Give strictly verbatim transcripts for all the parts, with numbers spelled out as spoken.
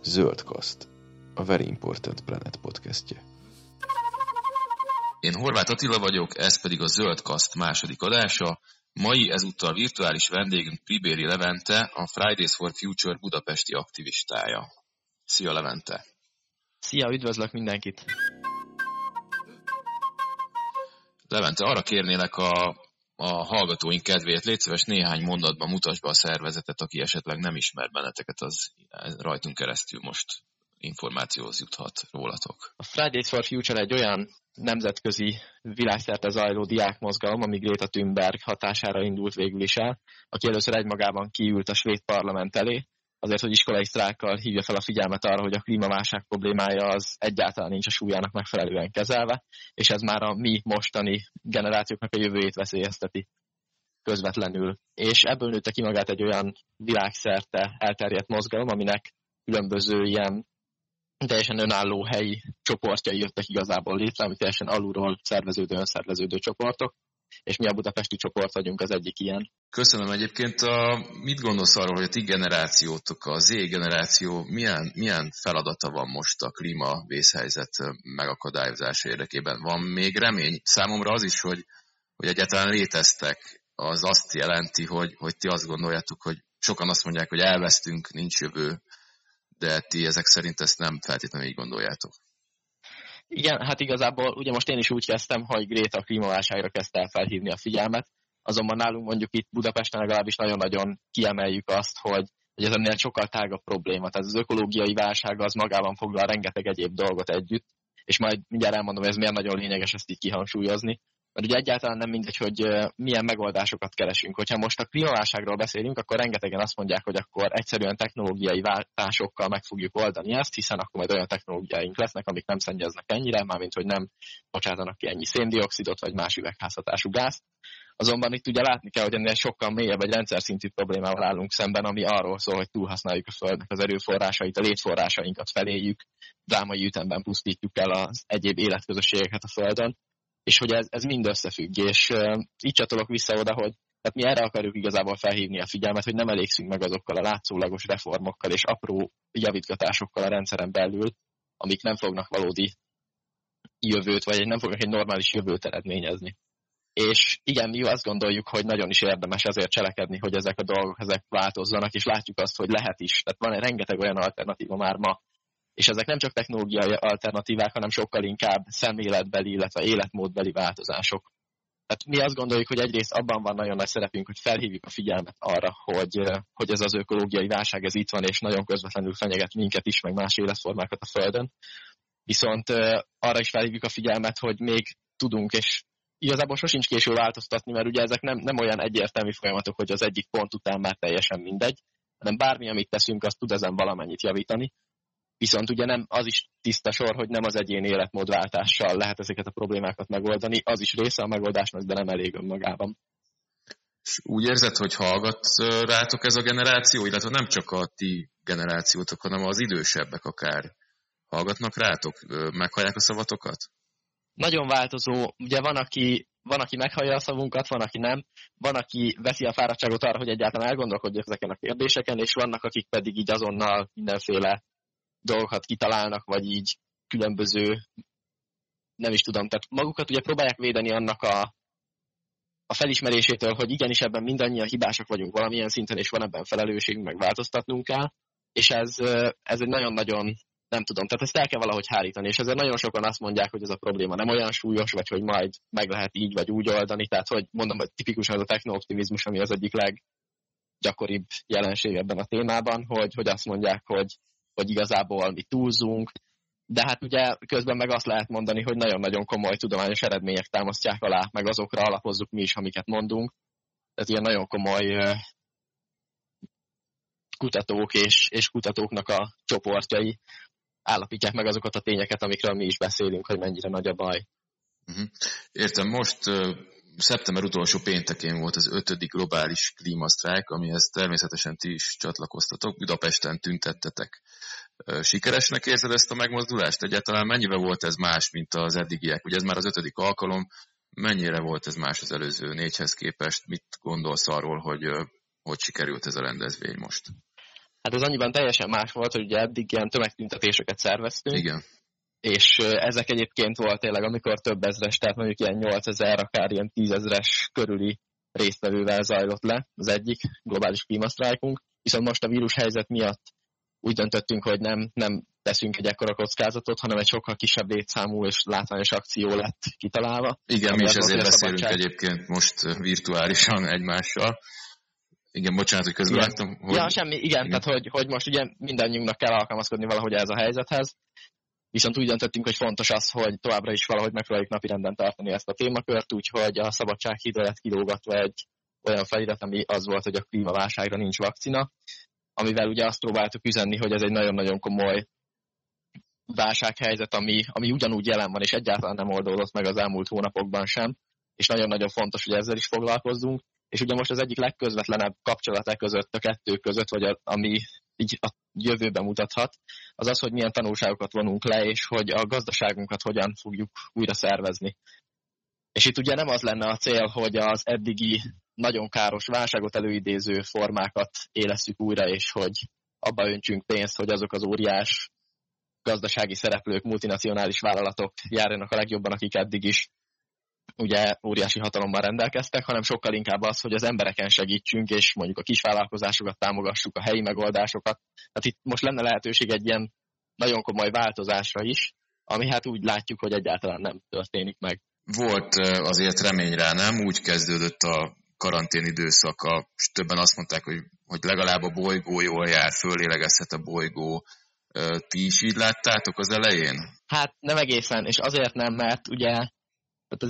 Zöldkaszt, a Very Important Planet podcastje. Én Horváth Attila vagyok, ez pedig a Zöldkaszt második adása. Mai ezúttal virtuális vendégünk Pribéri Levente, a Fridays for Future budapesti aktivistája. Szia Levente! Szia, üdvözlök mindenkit! Levente, arra kérnélek a, a hallgatóink kedvéért, légy szíves néhány mondatban mutasd be a szervezetet, aki esetleg nem ismer benneteket, az rajtunk keresztül most információhoz juthat rólatok. A Fridays for Future egy olyan nemzetközi világszerte zajló diákmozgalom, ami Greta Thunberg hatására indult végül is el, aki először egymagában kiült a svéd parlament elé, azért, hogy iskolai sztrájkkal hívja fel a figyelmet arra, hogy a klímaválság problémája az egyáltalán nincs a súlyának megfelelően kezelve, és ez már a mi mostani generációknak a jövőjét veszélyezteti közvetlenül. És ebből nőtte ki magát egy olyan világszerte elterjedt mozgalom, aminek különböző ilyen teljesen önálló helyi csoportjai jöttek igazából létre, ami teljesen alulról szerveződő, önszerveződő csoportok, és mi a budapesti csoport vagyunk az egyik ilyen. Köszönöm egyébként. A, mit gondolsz arról, hogy a ti generációtok, a Z generáció milyen, milyen feladata van most a klímavészhelyzet megakadályozása érdekében? Van még remény? Számomra az is, hogy, hogy egyáltalán léteztek, az azt jelenti, hogy, hogy ti azt gondoljátok, hogy sokan azt mondják, hogy elvesztünk, nincs jövő, de ti ezek szerint ezt nem feltétlenül így gondoljátok. Igen, hát igazából ugye most én is úgy kezdtem, hogy Greta a klímaválságra kezdte el felhívni a figyelmet, azonban nálunk mondjuk itt Budapesten legalábbis nagyon-nagyon kiemeljük azt, hogy, hogy ez ennél sokkal tágabb probléma. Tehát az ökológiai válság az magában foglal rengeteg egyéb dolgot együtt, és majd mindjárt elmondom, hogy ez miért nagyon lényeges ezt így kihangsúlyozni. Mert ugye egyáltalán nem mindegy, hogy milyen megoldásokat keresünk. Hogyha most a klímaválságról beszélünk, akkor rengetegen azt mondják, hogy akkor egyszerűen technológiai váltásokkal meg fogjuk oldani ezt, hiszen akkor majd olyan technológiáink lesznek, amik nem szennyeznek ennyire, mármint hogy nem bocsátanak ki ennyi széndioxidot vagy más üvegházhatású gázt. Azonban itt ugye látni kell, hogy ennél sokkal mélyebb egy rendszer szintű problémával állunk szemben, ami arról szól, hogy túlhasználjuk a Földnek az erőforrásait, a létforrásainkat feléjük, drámai ütemben pusztítjuk el az egyéb életközösségeket a Földön, és hogy ez, ez mind összefügg, és uh, így csatolok vissza oda, hogy tehát mi erre akarjuk igazából felhívni a figyelmet, hogy nem elégszünk meg azokkal a látszólagos reformokkal és apró javítgatásokkal a rendszeren belül, amik nem fognak valódi jövőt, vagy nem fognak egy normális jövőt eredményezni. És igen, mi azt gondoljuk, hogy nagyon is érdemes azért cselekedni, hogy ezek a dolgok ezek változzanak, és látjuk azt, hogy lehet is. Tehát van egy rengeteg olyan alternatíva már ma, és ezek nem csak technológiai alternatívák, hanem sokkal inkább szemléletbeli, illetve életmódbeli változások. Tehát mi azt gondoljuk, hogy egyrészt abban van nagyon nagy szerepünk, hogy felhívjuk a figyelmet arra, hogy, hogy ez az ökológiai válság ez itt van, és nagyon közvetlenül fenyeget minket is, meg más életformákat a Földön. Viszont arra is felhívjuk a figyelmet, hogy még tudunk, és igazából sosincs késő változtatni, mert ugye ezek nem, nem olyan egyértelmű folyamatok, hogy az egyik pont után már teljesen mindegy, hanem bármi, amit teszünk, azt tud ezen valamennyit javítani. Viszont ugye nem az is tiszta sor, hogy nem az egyéni életmódváltással lehet ezeket a problémákat megoldani, az is része a megoldásnak, de nem elég önmagában. És úgy érzed, hogy hallgat rátok ez a generáció, illetve nem csak a ti generációtok, hanem az idősebbek akár hallgatnak rátok, meghallják a szavatokat? Nagyon változó. Ugye van, aki, van, aki meghallja a szavunkat, van, aki nem. Van, aki veszi a fáradtságot arra, hogy egyáltalán elgondolkodjak ezeken a kérdéseken, és vannak, akik pedig így azonnal mindenféle dolgokat kitalálnak, vagy így különböző, nem is tudom, tehát magukat ugye próbálják védeni annak a, a felismerésétől, hogy igenis ebben mindannyian hibásak vagyunk valamilyen szinten, és van ebben felelősségünk, meg változtatnunk kell, és ez, ez egy nagyon-nagyon, nem tudom, tehát ezt el kell valahogy hárítani, és ezért nagyon sokan azt mondják, hogy ez a probléma nem olyan súlyos, vagy hogy majd meg lehet így, vagy úgy oldani, tehát hogy mondom, hogy tipikusan az a technooptimizmus, ami az egyik leggyakoribb jelenség ebben a témában, hogy, hogy azt mondják, hogy hogy igazából mi túlzunk, de hát ugye közben meg azt lehet mondani, hogy nagyon-nagyon komoly tudományos eredmények támasztják alá, meg azokra alapozzuk mi is, amiket mondunk. Tehát ilyen nagyon komoly kutatók és, és kutatóknak a csoportjai állapítják meg azokat a tényeket, amikről mi is beszélünk, hogy mennyire nagy a baj. Uh-huh. Értem, most uh, szeptember utolsó péntekén volt az ötödik globális klímasztrájk, amihez természetesen ti is csatlakoztatok, Budapesten tüntettetek. Uh, sikeresnek érzed ezt a megmozdulást? Egyáltalán mennyivel volt ez más, mint az eddigiek? Ugye ez már az ötödik alkalom, mennyire volt ez más az előző négyhez képest? Mit gondolsz arról, hogy uh, hogy sikerült ez a rendezvény most? Hát ez annyiban teljesen más volt, hogy ugye eddig ilyen tömegtüntetéseket szerveztünk. Igen. És ezek egyébként volt tényleg, amikor több ezres, tehát mondjuk ilyen nyolcezer, akár ilyen tízezres körüli résztvevővel zajlott le az egyik globális klímasztrájkunk. Viszont most a vírushelyzet miatt úgy döntöttünk, hogy nem, nem teszünk egy ekkora kockázatot, hanem egy sokkal kisebb létszámú és látványos akció lett kitalálva. Igen, mi is ezért beszélünk egyébként most virtuálisan egymással. Igen, bocsánat, hogy közbevágtam. Hogy... Ja, semmi, igen, igen. Tehát hogy, hogy most ugye mindannyiunknak kell alkalmazkodni valahogy ez a helyzethez. Viszont úgy döntöttünk, hogy fontos az, hogy továbbra is valahogy megpróbáljuk napirenden tartani ezt a témakört, úgyhogy a Szabadsághídra lett kilógatva egy olyan felirat, ami az volt, hogy a klímaválságra nincs vakcina, amivel ugye azt próbáltuk üzenni, hogy ez egy nagyon-nagyon komoly válsághelyzet, ami, ami ugyanúgy jelen van, és egyáltalán nem oldódott meg az elmúlt hónapokban sem, és nagyon-nagyon fontos, hogy ezzel is foglalkozzunk. És ugye most az egyik legközvetlenebb kapcsolata között, a kettő között, vagy a, ami így a jövőben mutathat, az az, hogy milyen tanulságokat vonunk le, és hogy a gazdaságunkat hogyan fogjuk újra szervezni. És itt ugye nem az lenne a cél, hogy az eddigi nagyon káros válságot előidéző formákat élesszük újra, és hogy abba öntsünk pénzt, hogy azok az óriás gazdasági szereplők, multinacionális vállalatok járjanak a legjobban, akik eddig is ugye óriási hatalommal rendelkeztek, hanem sokkal inkább az, hogy az embereken segítsünk, és mondjuk a kisvállalkozásokat támogassuk, a helyi megoldásokat. Tehát itt most lenne lehetőség egy ilyen nagyon komoly változásra is, ami hát úgy látjuk, hogy egyáltalán nem történik meg. Volt azért remény rá, nem? Úgy kezdődött a karantén időszaka, és többen azt mondták, hogy, hogy legalább a bolygó jól jár, fölélegezhet a bolygó. Ti is így láttátok az elején? Hát nem egészen, és azért nem, mert ugye ez,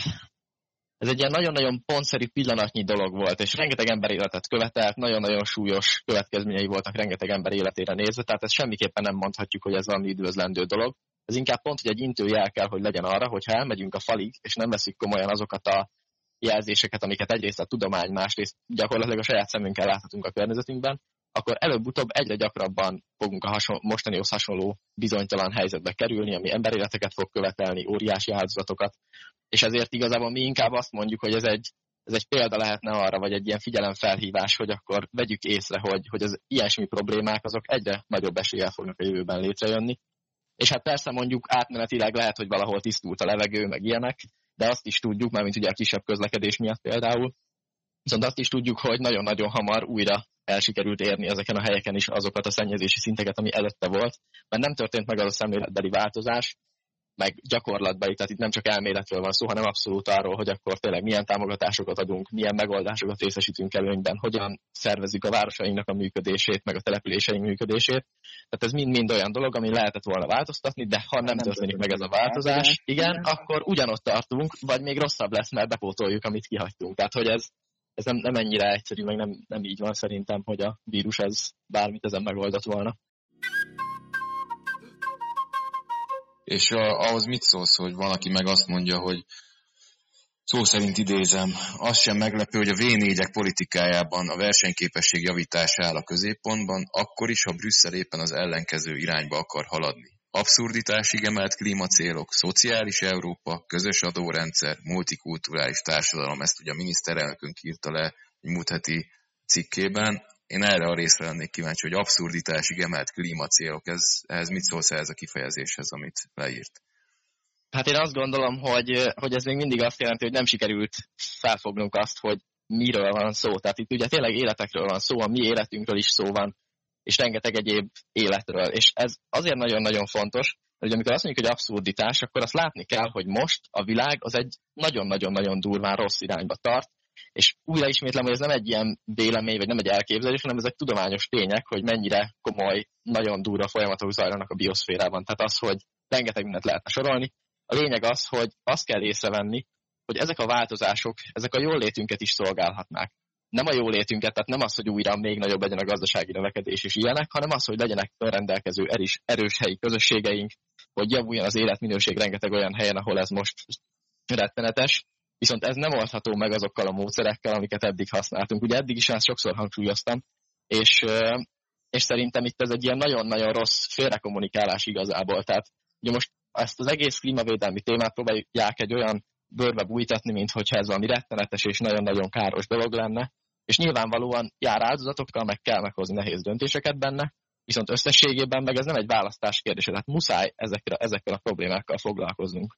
ez egy ilyen nagyon-nagyon pontszerű pillanatnyi dolog volt, és rengeteg ember életet követelt, nagyon-nagyon súlyos következményei voltak rengeteg ember életére nézve, tehát ezt semmiképpen nem mondhatjuk, hogy ez valami üdvözlendő dolog. Ez inkább pont, hogy egy intőjel kell, hogy legyen arra, hogyha elmegyünk a falig, és nem veszik komolyan azokat a jelzéseket, amiket egyrészt a tudomány, másrészt gyakorlatilag a saját szemünkkel láthatunk a környezetünkben, akkor előbb-utóbb egyre gyakrabban fogunk a hason, mostanihoz hasonló bizonytalan helyzetbe kerülni, ami emberéleteket fog követelni, óriási áldozatokat, és ezért igazából mi inkább azt mondjuk, hogy ez egy, ez egy példa lehetne arra, vagy egy ilyen figyelemfelhívás, hogy akkor vegyük észre, hogy, hogy az ilyesmi problémák azok egyre nagyobb eséllyel fognak a jövőben létrejönni. És hát persze mondjuk átmenetileg lehet, hogy valahol tisztult a levegő, meg ilyenek, de azt is tudjuk, mert mint ugye a kisebb közlekedés miatt például, viszont azt is tudjuk, hogy nagyon-nagyon hamar újra el sikerült érni ezeken a helyeken is azokat a szennyezési szinteket, ami előtte volt, mert nem történt meg az a szemléletbeli változás, meg gyakorlatbeli, tehát itt nem csak elméletről van szó, hanem abszolút arról, hogy akkor tényleg milyen támogatásokat adunk, milyen megoldásokat részesítünk előnyben, hogyan szervezzük a városainknak a működését, meg a településeink működését. Tehát ez mind-mind olyan dolog, ami lehetett volna változtatni, de ha nem, nem történik meg ez a változás, igen, akkor ugyanott tartunk, vagy még rosszabb lesz, mert bepótoljuk, amit kihagytunk. Tehát, hogy ez Ez nem, nem ennyire egyszerű, meg nem, nem így van szerintem, hogy a vírus ez bármit ezen megoldott volna. És a, ahhoz mit szólsz, hogy van, aki meg azt mondja, hogy szó szerint idézem, az sem meglepő, hogy a vé négyek politikájában a versenyképesség javítása áll a középpontban, akkor is, ha Brüsszel éppen az ellenkező irányba akar haladni. Abszurditásig emelt klímacélok, szociális Európa, közös adórendszer, multikulturális társadalom, ezt ugye a miniszterelnökünk írta le egy múlt heti cikkében. Én erre a részre lennék kíváncsi, hogy abszurditásig emelt klímacélok, ez, ehhez mit szólsz ehhez a kifejezéshez, amit leírt? Hát én azt gondolom, hogy, hogy ez még mindig azt jelenti, hogy nem sikerült felfognunk azt, hogy miről van szó. Tehát itt ugye tényleg életekről van szó, a mi életünkről is szó van, és rengeteg egyéb életről. És ez azért nagyon-nagyon fontos, hogy amikor azt mondjuk, hogy abszurditás, akkor azt látni kell, hogy most a világ az egy nagyon-nagyon-nagyon durván rossz irányba tart, és újra ismétlem, hogy ez nem egy ilyen vélemény, vagy nem egy elképzelés, hanem ezek tudományos tények, hogy mennyire komoly, nagyon durva folyamatok zajlanak a bioszférában. Tehát az, hogy rengeteg mindent lehetne sorolni. A lényeg az, hogy azt kell észrevenni, hogy ezek a változások, ezek a jólétünket is szolgálhatnák. Nem a jólétünket, tehát nem az, hogy újra még nagyobb legyen a gazdasági növekedés és ilyenek, hanem az, hogy legyenek önrendelkező erős, erős helyi közösségeink, hogy javuljon az életminőség rengeteg olyan helyen, ahol ez most rettenetes. Viszont ez nem oldható meg azokkal a módszerekkel, amiket eddig használtunk. Ugye eddig is ezt sokszor hangsúlyoztam, és, és szerintem itt ez egy ilyen nagyon-nagyon rossz félrekommunikálás igazából. Tehát ugye most ezt az egész klímavédelmi témát próbálják egy olyan bőrbe bújtatni, mint hogyha ez valami rettenetes és nagyon-nagyon káros dolog lenne, És nyilvánvalóan jár áldozatokkal, meg kell meghozni nehéz döntéseket benne, viszont összességében meg ez nem egy választás kérdése, tehát muszáj ezekkel, ezekkel a problémákkal foglalkoznunk.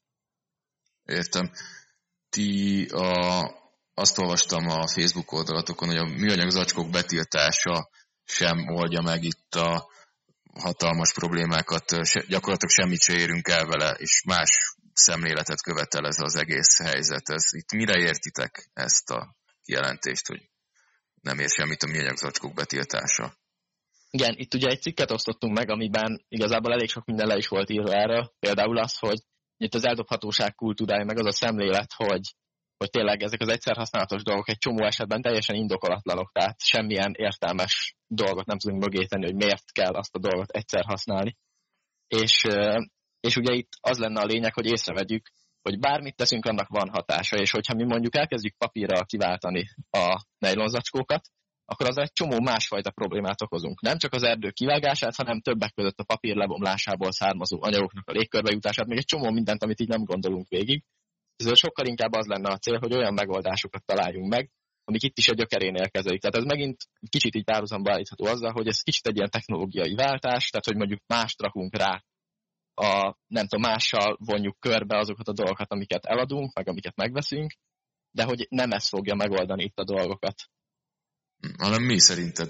Értem. Ti a, azt olvastam a Facebook oldalatokon, hogy a műanyag zacskók betiltása sem oldja meg itt a hatalmas problémákat, se, gyakorlatilag semmit se érünk el vele, és más szemléletet követel ez az egész helyzet. Ez, itt mire értitek ezt a kijelentést, hogy nem ér semmit a műanyag zacskók betiltása? Igen, itt ugye egy cikket osztottunk meg, amiben igazából elég sok minden le is volt írva erről. Például az, hogy itt az eldobhatóság kultúrája, meg az a szemlélet, hogy, hogy tényleg ezek az egyszer használatos dolgok egy csomó esetben teljesen indokolatlanok, tehát semmilyen értelmes dolgot nem tudunk mögé tenni, hogy miért kell azt a dolgot egyszer használni. És, és ugye itt az lenne a lényeg, hogy észrevegyük, hogy bármit teszünk, annak van hatása, és hogyha mi mondjuk elkezdjük papírral kiváltani a nejlonzacskókat, akkor az egy csomó másfajta problémát okozunk. Nem csak az erdő kivágását, hanem többek között a papír lebomlásából származó anyagoknak a légkörbe jutását, még egy csomó mindent, amit így nem gondolunk végig. Ezért sokkal inkább az lenne a cél, hogy olyan megoldásokat találjunk meg, amik itt is a gyökerénél kezelik. Tehát ez megint kicsit így párhuzamba állítható azzal, hogy ez kicsit egy ilyen technológiai váltás, tehát hogy mondjuk mást rakunk rá, a, nem tudom, mással vonjuk körbe azokat a dolgokat, amiket eladunk, meg amiket megveszünk, de hogy nem ez fogja megoldani itt a dolgokat. Hanem mi szerinted?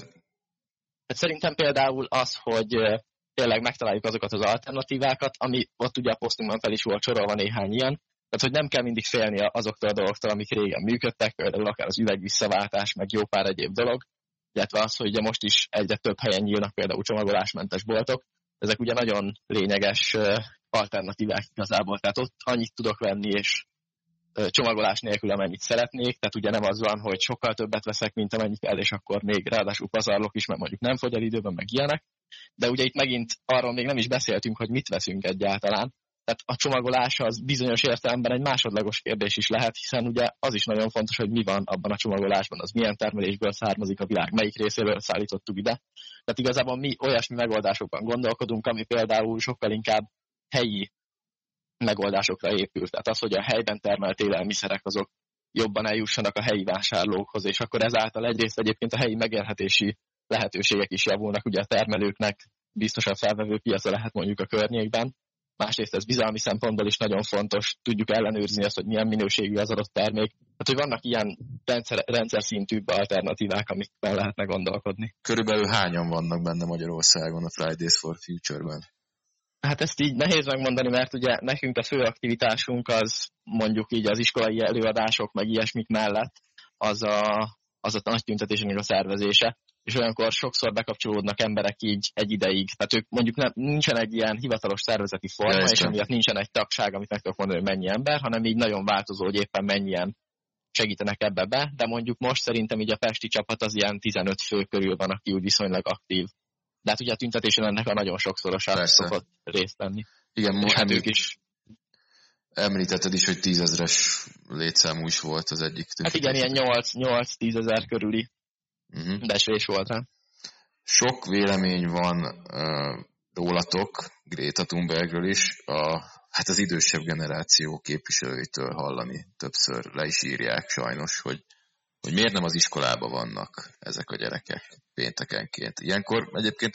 Hát szerintem például az, hogy tényleg megtaláljuk azokat az alternatívákat, ami ott ugye a posztunkban fel is volt sorolva néhány ilyen, tehát hogy nem kell mindig félni azoktól a dolgoktól, amik régen működtek, például akár az üvegvisszaváltás, meg jó pár egyéb dolog, illetve az, hogy ugye most is egyre több helyen nyílnak például csomagolásmentes boltok, ezek ugye nagyon lényeges alternatívák igazából, tehát ott annyit tudok venni, és csomagolás nélkül, amennyit szeretnék, tehát ugye nem az van, hogy sokkal többet veszek, mint amennyit kell, és akkor még ráadásul pazarlok is, mert mondjuk nem fogy el időben, meg ilyenek. De ugye itt megint arról még nem is beszéltünk, hogy mit veszünk egyáltalán. Tehát a csomagolás az bizonyos értelemben egy másodlagos kérdés is lehet, hiszen ugye az is nagyon fontos, hogy mi van abban a csomagolásban, az milyen termelésből származik, a világ melyik részéből szállítottuk ide. Tehát igazából mi olyasmi megoldásokban gondolkodunk, ami például sokkal inkább helyi megoldásokra épül. Tehát az, hogy a helyben termelt élelmiszerek azok jobban eljussanak a helyi vásárlókhoz, és akkor ezáltal egyrészt egyébként a helyi megélhetési lehetőségek is javulnak, ugye a termelőknek biztosan felvevő piaca lehet mondjuk a környékben. Másrészt ez bizalmi szempontból is nagyon fontos, tudjuk ellenőrizni azt, hogy milyen minőségű az adott termék. Tehát, hogy vannak ilyen rendszer, rendszer szintűbb alternatívák, amikben lehetne gondolkodni. Körülbelül hányan vannak benne Magyarországon a Fridays for Future-ben? Hát ezt így nehéz megmondani, mert ugye nekünk a fő aktivitásunk az mondjuk így az iskolai előadások, meg ilyesmik mellett az a, az a nagy tüntetésnek a szervezése, és olyankor sokszor bekapcsolódnak emberek így egy ideig. Tehát ők mondjuk nem, nincsen egy ilyen hivatalos szervezeti forma, ja, és emiatt nincsen egy tagság, amit meg tudok mondani, hogy mennyi ember, hanem így nagyon változó, hogy éppen mennyien segítenek ebbe be, de mondjuk most szerintem így a pesti csapat az ilyen tizenöt fő körül van, aki úgy viszonylag aktív. De hát ugye a tüntetésen ennek a nagyon sokszorosan szokott részt venni. Igen, most hát ők is. Említetted is, hogy tízezres létszámú is volt az egyik tüntetés. Hát igen, ilyen nyolc-tíz ezer körüli uh-huh. besvés volt rá. Sok vélemény van uh, rólatok, Greta Thunbergről is, a, hát az idősebb generáció képviselőitől hallani. Többször le is írják sajnos, hogy hogy miért nem az iskolában vannak ezek a gyerekek péntekenként. Ilyenkor egyébként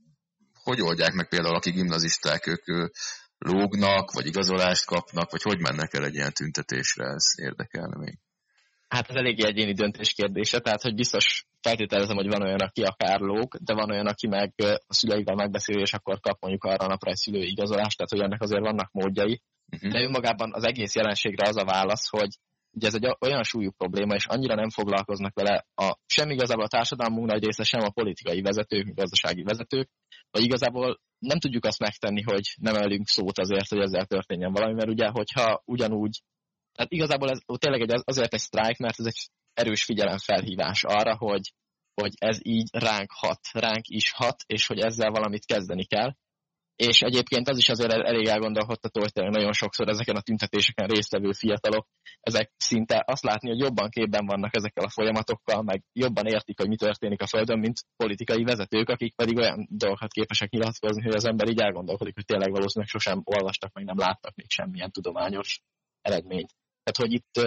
hogy oldják meg például, akik gimnazisták, ők lógnak, vagy igazolást kapnak, vagy hogy mennek el egy ilyen tüntetésre, ez érdekelne még. Hát ez eléggé egyéni döntés kérdése, tehát hogy biztos feltételezem, hogy van olyan, aki akár lóg, de van olyan, aki meg a szüleivel megbeszél, és akkor kap mondjuk arra a napra egy szülői igazolást, tehát hogy ennek azért vannak módjai. Uh-huh. De önmagában az egész jelenségre az a válasz, hogy ugye ez egy olyan súlyú probléma, és annyira nem foglalkoznak vele a, sem igazából a társadalmunk nagy része, sem a politikai vezetők, gazdasági vezetők, vagy igazából nem tudjuk azt megtenni, hogy nem emelünk szót azért, hogy ezzel történjen valami, mert ugye, hogyha ugyanúgy, tehát igazából ez tényleg egy, azért egy sztrájk, mert ez egy erős figyelemfelhívás arra, hogy, hogy ez így ránk hat, ránk is hat, és hogy ezzel valamit kezdeni kell. És egyébként az is azért elég elgondolkodtató, hogy tényleg nagyon sokszor ezeken a tüntetéseken résztvevő fiatalok, ezek szinte azt látni, hogy jobban képben vannak ezekkel a folyamatokkal, meg jobban értik, hogy mi történik a Földön, mint politikai vezetők, akik pedig olyan dolgokat képesek nyilatkozni, hogy az ember így elgondolkodik, hogy tényleg valószínűleg sosem olvastak, meg nem láttak még semmilyen tudományos eredményt. Tehát, hogy itt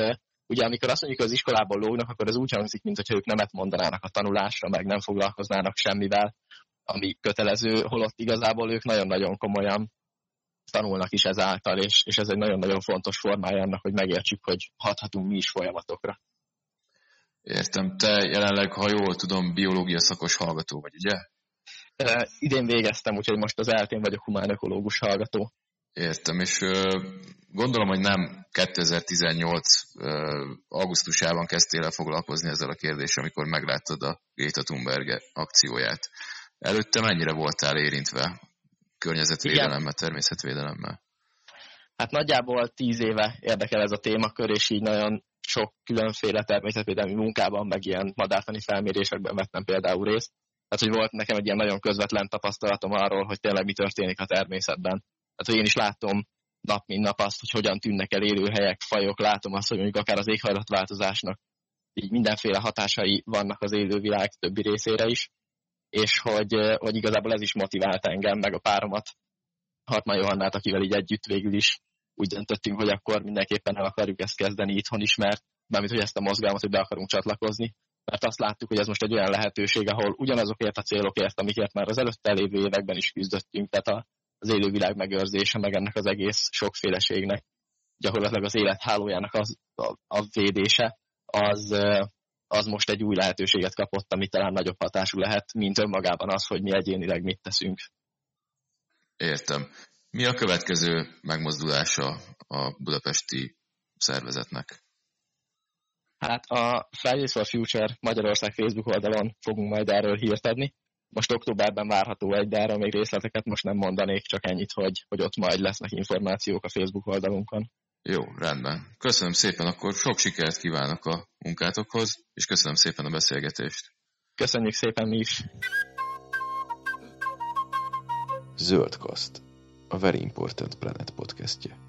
ugye amikor azt mondjuk, hogy az iskolából lógnak, akkor ez úgy hangzik, mintha ők nemet mondanának a tanulásra, meg nem foglalkoznának semmivel, ami kötelező, holott igazából ők nagyon-nagyon komolyan tanulnak is ezáltal, és, és ez egy nagyon-nagyon fontos formája annak, hogy megértsük, hogy hathatunk mi is folyamatokra. Értem. Te jelenleg, ha jól tudom, biológia szakos hallgató vagy, ugye? Uh, idén végeztem, úgyhogy most az eltén vagyok humánökológus hallgató. Értem, és uh, gondolom, hogy nem kétezer-tizennyolc uh, augusztusában kezdtél el foglalkozni ezzel a kérdéssel, amikor megláttad a Greta Thunberg akcióját. Előtte mennyire voltál érintve környezetvédelemmel, természetvédelemmel? Hát nagyjából tíz éve érdekel ez a témakör, és így nagyon sok különféle természetvédelmi munkában, meg ilyen madártani felmérésekben vettem például részt. Tehát, hogy volt nekem egy ilyen nagyon közvetlen tapasztalatom arról, hogy tényleg mi történik a természetben. Tehát, hogy én is látom nap mint nap azt, hogy hogyan tűnnek el élőhelyek, fajok, látom azt, hogy mondjuk akár az éghajlatváltozásnak így mindenféle hatásai vannak az élővilág többi részére is, és hogy, hogy igazából ez is motivált engem, meg a páromat, Hartmann Johannát, akivel így együtt végül is úgy döntöttünk, hogy akkor mindenképpen el akarjuk ezt kezdeni itthon is, mert mármint, hogy ezt a mozgalmat, hogy be akarunk csatlakozni, mert azt láttuk, hogy ez most egy olyan lehetőség, ahol ugyanazokért a célokért, amikért már az előtte lévő években is küzdöttünk, tehát az élővilág megőrzése, meg ennek az egész sokféleségnek, gyakorlatilag az élet hálójának az, a, a védése, az, az most egy új lehetőséget kapott, ami talán nagyobb hatású lehet, mint önmagában az, hogy mi egyénileg mit teszünk. Értem. Mi a következő megmozdulása a budapesti szervezetnek? Hát a Fridays for Future Magyarország Facebook oldalon fogunk majd erről hírt adni. Most októberben várható egy, de erről még részleteket most nem mondanék, csak ennyit, hogy, hogy ott majd lesznek információk a Facebook oldalunkon. Jó, rendben. Köszönöm szépen, akkor sok sikert kívánok a munkátokhoz, és köszönöm szépen a beszélgetést. Köszönjük szépen mi is. Zöldkaszt, a Very Important Planet podcastje.